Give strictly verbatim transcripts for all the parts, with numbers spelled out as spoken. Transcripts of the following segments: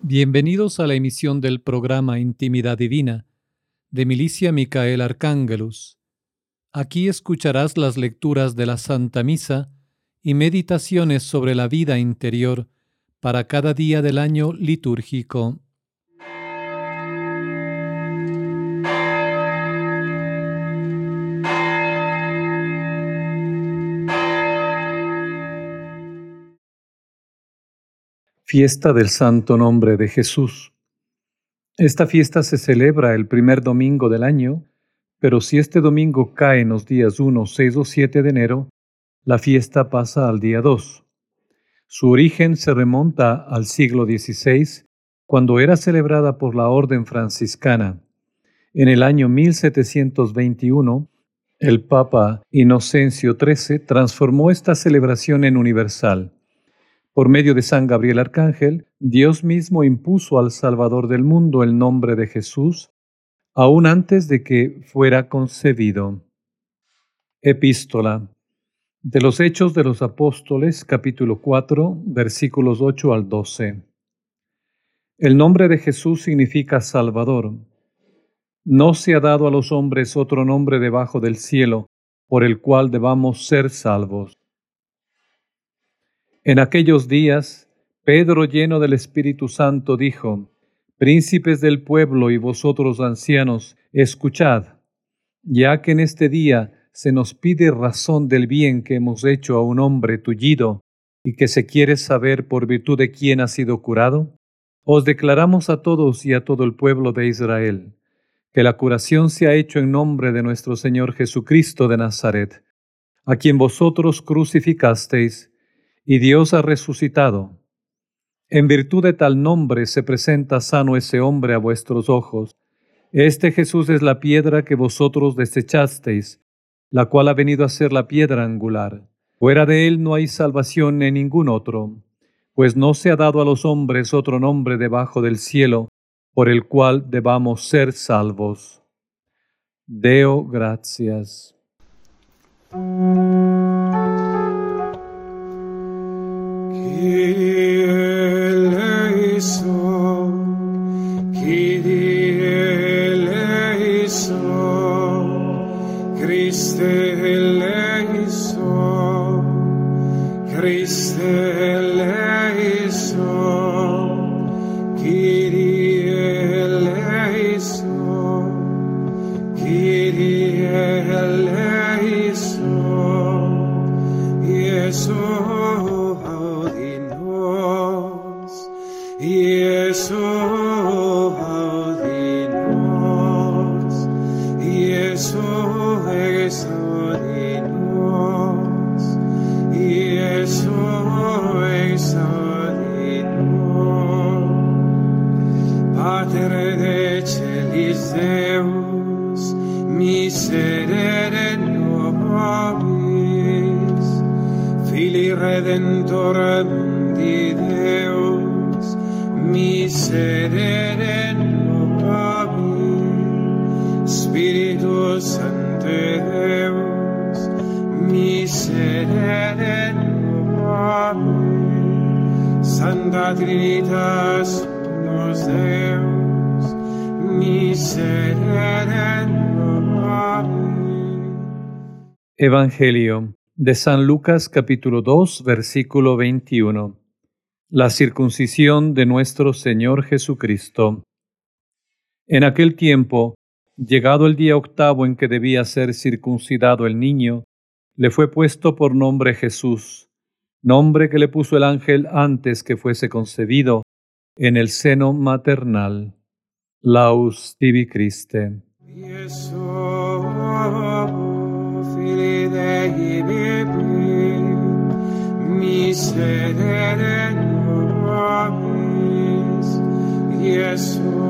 Bienvenidos a la emisión del programa Intimidad Divina de Milicia Micael Arcángelus. Aquí escucharás las lecturas de la Santa Misa y meditaciones sobre la vida interior para cada día del año litúrgico. Fiesta del Santo Nombre de Jesús. Esta fiesta se celebra el primer domingo del año, pero si este domingo cae en los días uno, seis o siete de enero, la fiesta pasa al día dos. Su origen se remonta al siglo dieciséis, cuando era celebrada por la Orden Franciscana. En el año mil setecientos veintiuno, el Papa Inocencio trece transformó esta celebración en universal. Por medio de San Gabriel Arcángel, Dios mismo impuso al Salvador del mundo el nombre de Jesús, aún antes de que fuera concebido. Epístola de los Hechos de los Apóstoles, capítulo cuatro, versículos ocho al doce. El nombre de Jesús significa Salvador. No se ha dado a los hombres otro nombre debajo del cielo, por el cual debamos ser salvos. En aquellos días, Pedro, lleno del Espíritu Santo, dijo: Príncipes del pueblo y vosotros ancianos, escuchad, ya que en este día se nos pide razón del bien que hemos hecho a un hombre tullido y que se quiere saber por virtud de quién ha sido curado. Os declaramos a todos y a todo el pueblo de Israel que la curación se ha hecho en nombre de nuestro Señor Jesucristo de Nazaret, a quien vosotros crucificasteis, y Dios ha resucitado. En virtud de tal nombre se presenta sano ese hombre a vuestros ojos. Este Jesús es la piedra que vosotros desechasteis, la cual ha venido a ser la piedra angular. Fuera de él no hay salvación en ningún otro, pues no se ha dado a los hombres otro nombre debajo del cielo, por el cual debamos ser salvos. Deo gratias. Kyrie eleison, Kyrie eleison, Christe eleison, Christe eleison, Kyrie eleison, Kyrie eleison, Iesus Iesu audinos, Iesu exaudinos, Iesu exaudinos. Pater de celis Deus, miserere nobis, Filii Redentor mundi Deus, miserere nobis, Spiritus Sancte Deus, miserere nobis, Sancta Trinitas Unus Deus, miserere nobis. Evangelio de San Lucas, capítulo dos, versículo veintiuno. La circuncisión de nuestro Señor Jesucristo. En aquel tiempo, llegado el día octavo en que debía ser circuncidado el niño, le fue puesto por nombre Jesús, nombre que le puso el ángel antes que fuese concebido en el seno maternal. Laus tibi Christe. Iesu, Filii Dei vivi, miserere nobis, Iesu,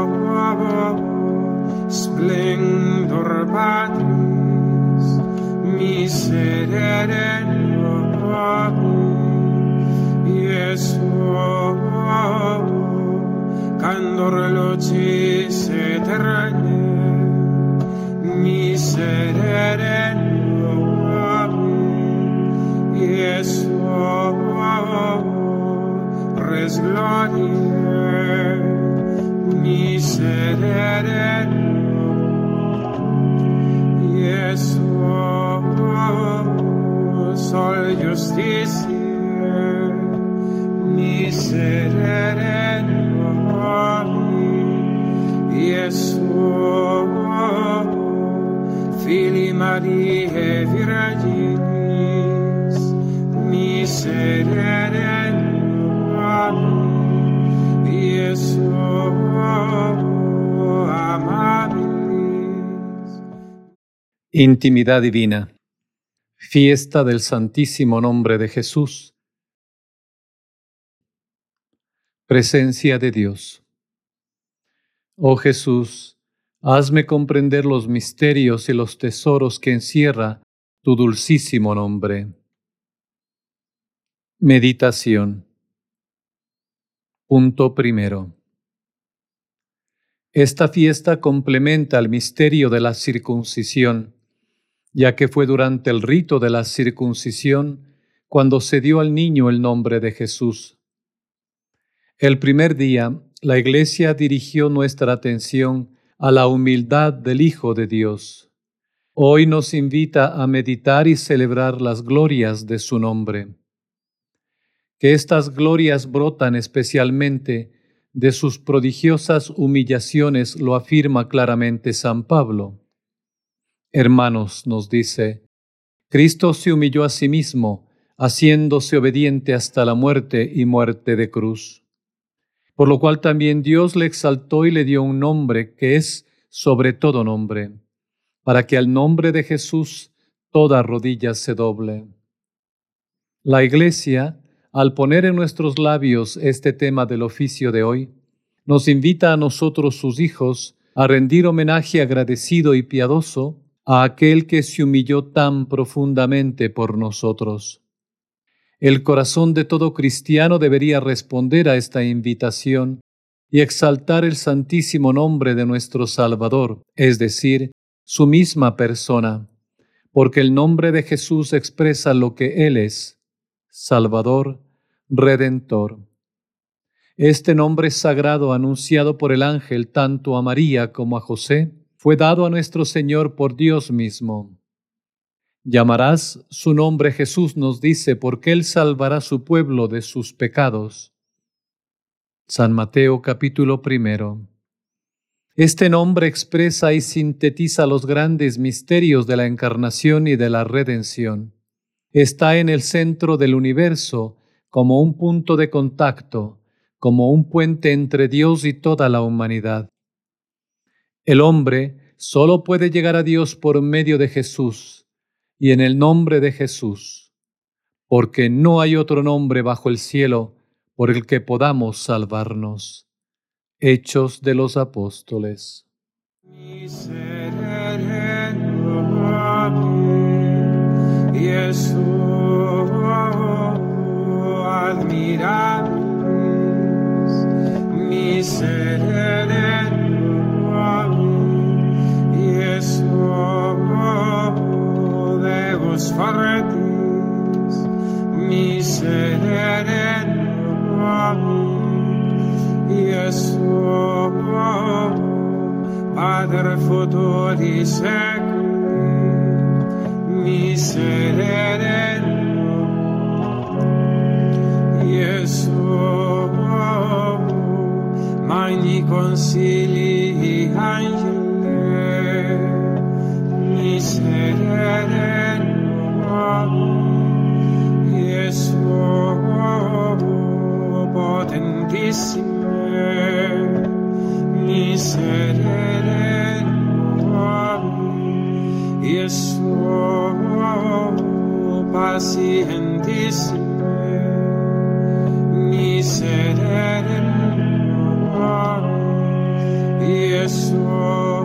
splendor Patris, miserere nobis, Iesu, candor lucis aeternae, miserere nobis, Iesu, res gloriae sereno, Jesús, sol justicia, miserere, Jesús, Filii Mariae Virginis, miserere, Jesús, amabilis. Intimidad divina. Fiesta del Santísimo Nombre de Jesús. Presencia de Dios. Oh Jesús, hazme comprender los misterios y los tesoros que encierra tu dulcísimo nombre. Meditación. Punto primero. Esta fiesta complementa el misterio de la circuncisión, ya que fue durante el rito de la circuncisión cuando se dio al niño el nombre de Jesús. El primer día, la Iglesia dirigió nuestra atención a la humildad del Hijo de Dios. Hoy nos invita a meditar y celebrar las glorias de su nombre. Que estas glorias brotan especialmente de sus prodigiosas humillaciones, lo afirma claramente San Pablo. Hermanos, nos dice, Cristo se humilló a sí mismo, haciéndose obediente hasta la muerte y muerte de cruz. Por lo cual también Dios le exaltó y le dio un nombre que es sobre todo nombre, para que al nombre de Jesús toda rodilla se doble. La Iglesia, al poner en nuestros labios este tema del oficio de hoy, nos invita a nosotros, sus hijos, a rendir homenaje agradecido y piadoso a aquel que se humilló tan profundamente por nosotros. El corazón de todo cristiano debería responder a esta invitación y exaltar el santísimo nombre de nuestro Salvador, es decir, su misma persona, porque el nombre de Jesús expresa lo que Él es, Salvador, Redentor. Este nombre sagrado anunciado por el ángel tanto a María como a José fue dado a nuestro Señor por Dios mismo. Llamarás su nombre Jesús, nos dice, porque Él salvará a su pueblo de sus pecados. San Mateo capítulo primero. Este nombre expresa y sintetiza los grandes misterios de la encarnación y de la redención. Está en el centro del universo como un punto de contacto, como un puente entre Dios y toda la humanidad. El hombre solo puede llegar a Dios por medio de Jesús y en el nombre de Jesús, porque no hay otro nombre bajo el cielo por el que podamos salvarnos. Hechos de los Apóstoles. Jesús, admirables, miserere, Jesús, Deus fortis, miserere, Jesús, Pater futuris seculi, miserere, Jesús, Magni Concilii Angeli, miserere, Jesús, Potentissime, miserere, Jesús, Pacientissime, miserere, Jesús,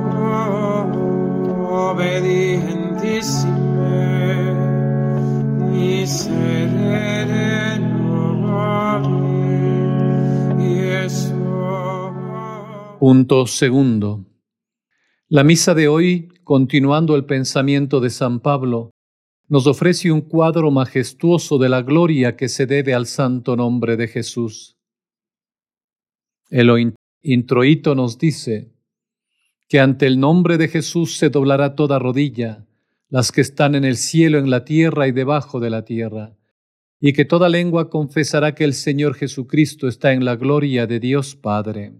obedientissime, miserere, Jesús. Punto segundo. La misa de hoy, continuando el pensamiento de San Pablo, nos ofrece un cuadro majestuoso de la gloria que se debe al santo nombre de Jesús. El introito nos dice, que ante el nombre de Jesús se doblará toda rodilla, las que están en el cielo, en la tierra y debajo de la tierra, y que toda lengua confesará que el Señor Jesucristo está en la gloria de Dios Padre.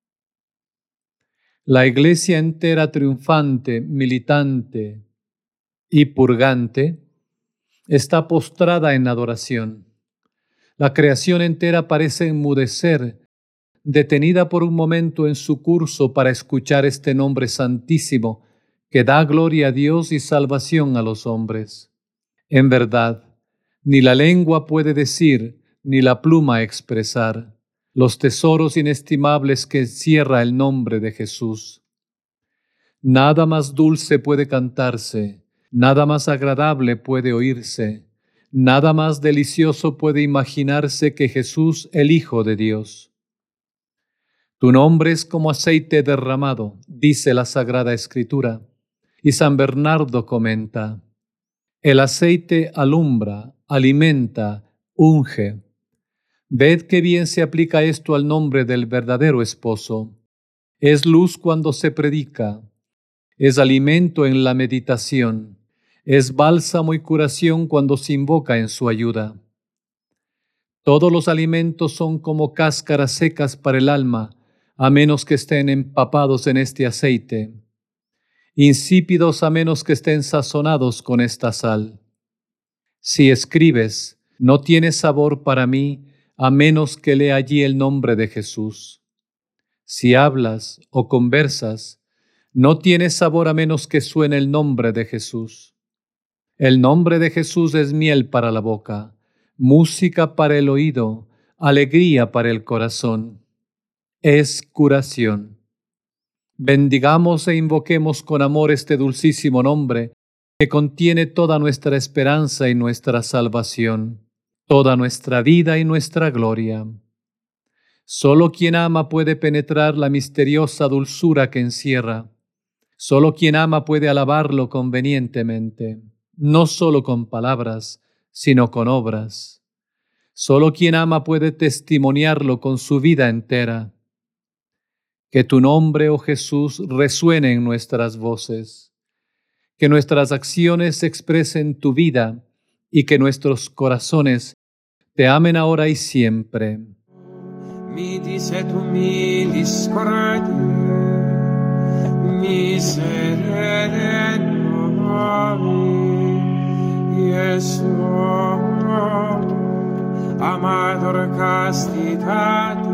La Iglesia entera triunfante, militante y purgante está postrada en adoración. La creación entera parece enmudecer, detenida por un momento en su curso para escuchar este nombre santísimo que da gloria a Dios y salvación a los hombres. En verdad, ni la lengua puede decir, ni la pluma expresar, los tesoros inestimables que encierra el nombre de Jesús. Nada más dulce puede cantarse, nada más agradable puede oírse, nada más delicioso puede imaginarse que Jesús, el Hijo de Dios. Tu nombre es como aceite derramado, dice la Sagrada Escritura, y San Bernardo comenta: el aceite alumbra, alimenta, unge. Ved qué bien se aplica esto al nombre del verdadero esposo. Es luz cuando se predica, es alimento en la meditación, es bálsamo y curación cuando se invoca en su ayuda. Todos los alimentos son como cáscaras secas para el alma, a menos que estén empapados en este aceite, insípidos a menos que estén sazonados con esta sal. Si escribes, no tiene sabor para mí, a menos que lea allí el nombre de Jesús. Si hablas o conversas, no tiene sabor a menos que suene el nombre de Jesús. El nombre de Jesús es miel para la boca, música para el oído, alegría para el corazón. Es curación. Bendigamos e invoquemos con amor este dulcísimo nombre que contiene toda nuestra esperanza y nuestra salvación, toda nuestra vida y nuestra gloria. Solo quien ama puede penetrar la misteriosa dulzura que encierra. Solo quien ama puede alabarlo convenientemente, no solo con palabras, sino con obras. Solo quien ama puede testimoniarlo con su vida entera. Que tu nombre, oh Jesús, resuene en nuestras voces, que nuestras acciones expresen tu vida y que nuestros corazones te amen ahora y siempre. Mitis et humilis corde, miserere nobis, Iesu, amator castitatis,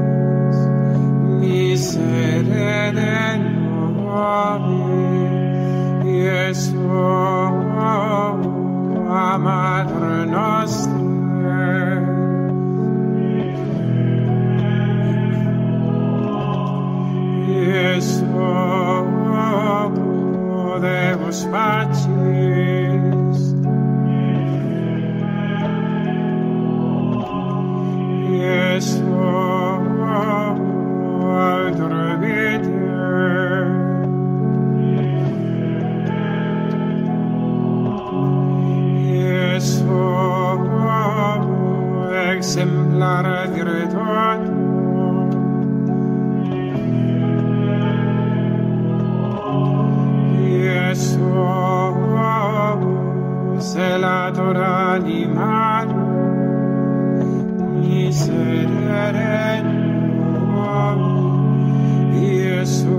miserere nobis, Iesu, amator nostre. Iesu, Deus Pacis, Iesu, Autor Vitae, Iesu, exemplar virtutum, Iesu, celator animarum, miserere nobis, Iesu,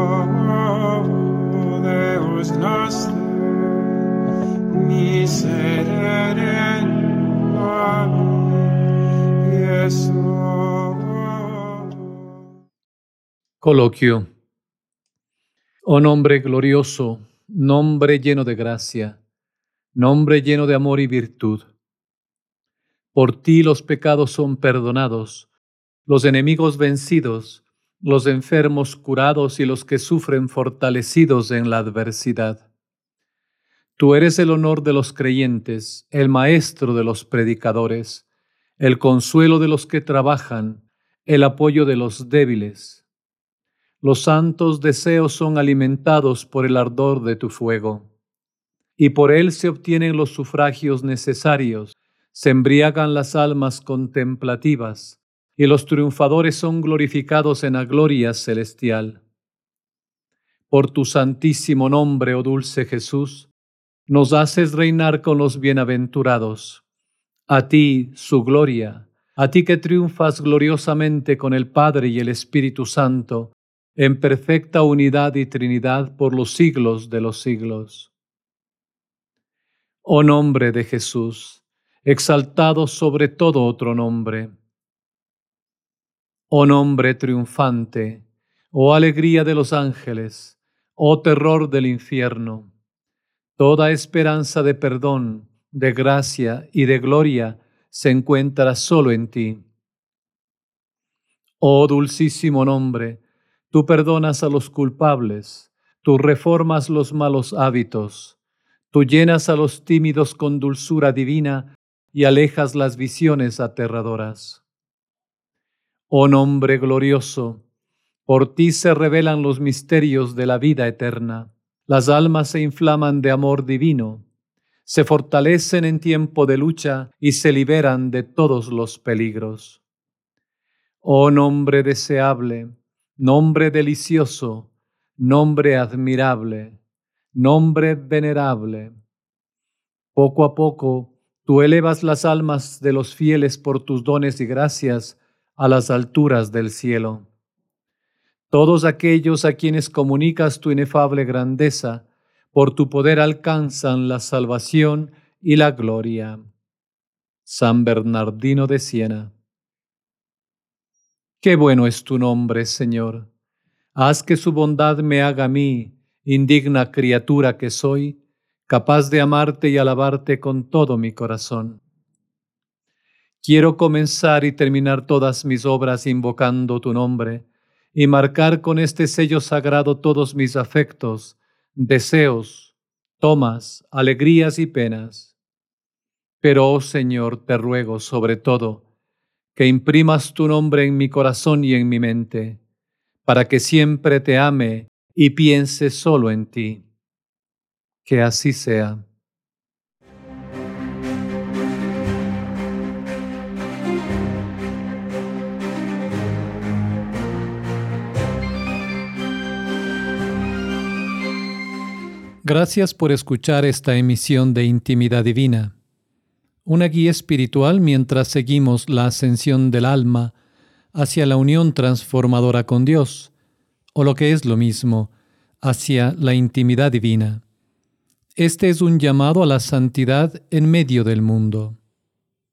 Deus noster, miserere nobis, Iesu. Coloquio. Oh nombre glorioso, nombre lleno de gracia, nombre lleno de amor y virtud. Por ti los pecados son perdonados, los enemigos vencidos, los enfermos curados y los que sufren fortalecidos en la adversidad. Tú eres el honor de los creyentes, el maestro de los predicadores, el consuelo de los que trabajan, el apoyo de los débiles. Los santos deseos son alimentados por el ardor de tu fuego, y por él se obtienen los sufragios necesarios, se embriagan las almas contemplativas, y los triunfadores son glorificados en la gloria celestial. Por tu santísimo nombre, oh dulce Jesús, nos haces reinar con los bienaventurados. A ti, su gloria, a ti que triunfas gloriosamente con el Padre y el Espíritu Santo, en perfecta unidad y Trinidad por los siglos de los siglos. Oh nombre de Jesús, exaltado sobre todo otro nombre. Oh nombre triunfante, oh alegría de los ángeles, oh terror del infierno. Toda esperanza de perdón, de gracia y de gloria se encuentra solo en ti. Oh dulcísimo nombre, tú perdonas a los culpables, tú reformas los malos hábitos, tú llenas a los tímidos con dulzura divina y alejas las visiones aterradoras. Oh nombre glorioso, por ti se revelan los misterios de la vida eterna. Las almas se inflaman de amor divino, se fortalecen en tiempo de lucha y se liberan de todos los peligros. Oh nombre deseable, nombre delicioso, nombre admirable, nombre venerable. Poco a poco, tú elevas las almas de los fieles por tus dones y gracias a las alturas del cielo. Todos aquellos a quienes comunicas tu inefable grandeza, por tu poder alcanzan la salvación y la gloria. San Bernardino de Siena. Qué bueno es tu nombre, Señor. Haz que su bondad me haga a mí, indigna criatura que soy, capaz de amarte y alabarte con todo mi corazón. Quiero comenzar y terminar todas mis obras invocando tu nombre y marcar con este sello sagrado todos mis afectos, deseos, tomas, alegrías y penas. Pero, oh Señor, te ruego sobre todo que imprimas tu nombre en mi corazón y en mi mente, para que siempre te ame y piense solo en ti. Que así sea. Gracias por escuchar esta emisión de Intimidad Divina, una guía espiritual mientras seguimos la ascensión del alma hacia la unión transformadora con Dios, o lo que es lo mismo, hacia la intimidad divina. Este es un llamado a la santidad en medio del mundo.